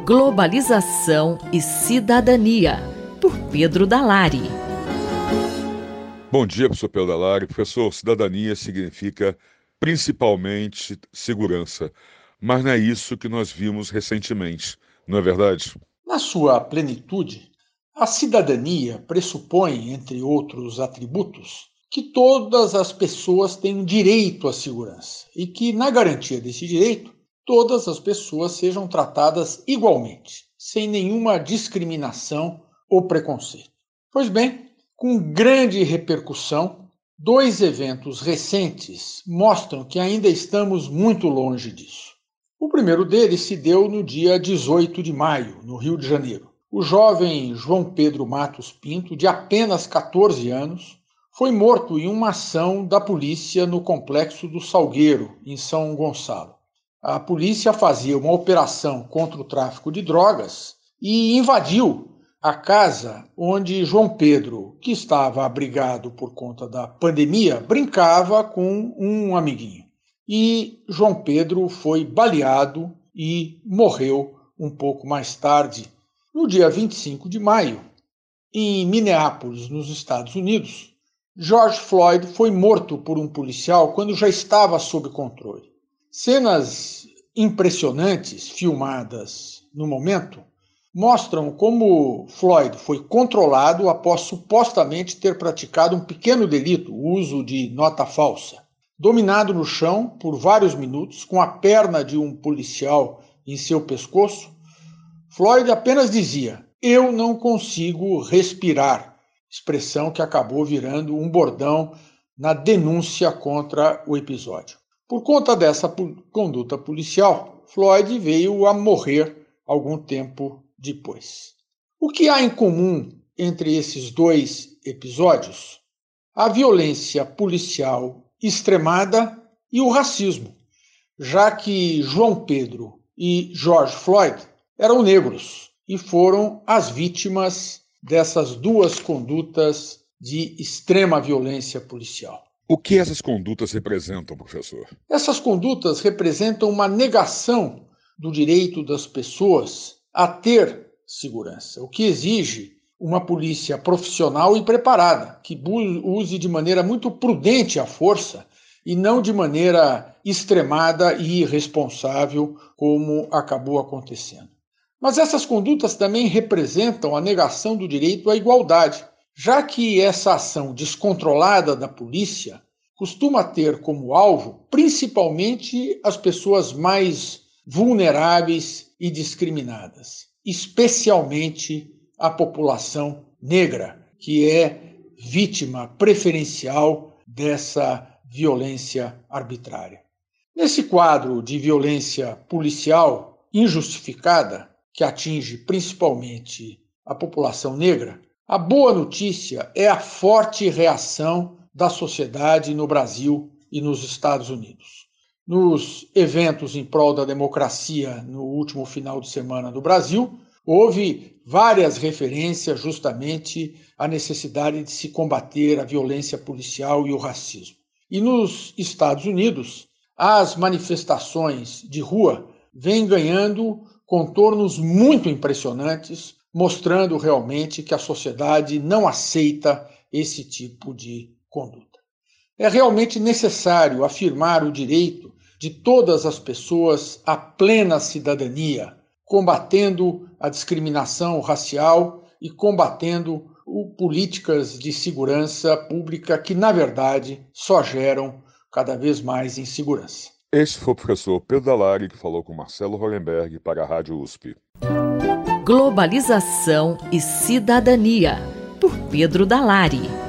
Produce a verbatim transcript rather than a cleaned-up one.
Globalização e Cidadania, por Pedro Dalari. Bom dia, professor Pedro Dalari. Professor, cidadania significa principalmente segurança, mas não é isso que nós vimos recentemente, não é verdade? Na sua plenitude, a cidadania pressupõe, entre outros atributos, que todas as pessoas têm direito à segurança e que, na garantia desse direito, todas as pessoas sejam tratadas igualmente, sem nenhuma discriminação ou preconceito. Pois bem, com grande repercussão, dois eventos recentes mostram que ainda estamos muito longe disso. O primeiro deles se deu no dia dezoito de maio, no Rio de Janeiro. O jovem João Pedro Matos Pinto, de apenas catorze anos, foi morto em uma ação da polícia no Complexo do Salgueiro, em São Gonçalo. A polícia fazia uma operação contra o tráfico de drogas e invadiu a casa onde João Pedro, que estava abrigado por conta da pandemia, brincava com um amiguinho. E João Pedro foi baleado e morreu um pouco mais tarde, no dia vinte e cinco de maio, em Minneapolis, nos Estados Unidos. George Floyd foi morto por um policial quando já estava sob controle. Cenas impressionantes, filmadas no momento, mostram como Floyd foi controlado após supostamente ter praticado um pequeno delito, o uso de nota falsa. Dominado no chão por vários minutos, com a perna de um policial em seu pescoço, Floyd apenas dizia: "Eu não consigo respirar", expressão que acabou virando um bordão na denúncia contra o episódio. Por conta dessa conduta policial, Floyd veio a morrer algum tempo depois. O que há em comum entre esses dois episódios? A violência policial extremada e o racismo, já que João Pedro e George Floyd eram negros e foram as vítimas dessas duas condutas de extrema violência policial. O que essas condutas representam, professor? Essas condutas representam uma negação do direito das pessoas a ter segurança, o que exige uma polícia profissional e preparada, que use de maneira muito prudente a força e não de maneira extremada e irresponsável, como acabou acontecendo. Mas essas condutas também representam a negação do direito à igualdade, já que essa ação descontrolada da polícia costuma ter como alvo principalmente as pessoas mais vulneráveis e discriminadas, especialmente a população negra, que é vítima preferencial dessa violência arbitrária. Nesse quadro de violência policial injustificada, que atinge principalmente a população negra, a boa notícia é a forte reação da sociedade no Brasil e nos Estados Unidos. Nos eventos em prol da democracia no último final de semana no Brasil, houve várias referências justamente à necessidade de se combater a violência policial e o racismo. E nos Estados Unidos, as manifestações de rua vêm ganhando contornos muito impressionantes, mostrando realmente que a sociedade não aceita esse tipo de conduta. É realmente necessário afirmar o direito de todas as pessoas à plena cidadania, combatendo a discriminação racial e combatendo o, políticas de segurança pública que, na verdade, só geram cada vez mais insegurança. Esse foi o professor Pedro Dalari, que falou com Marcelo Hollenberg para a Rádio U S P. Globalização e Cidadania, por Pedro Dalari.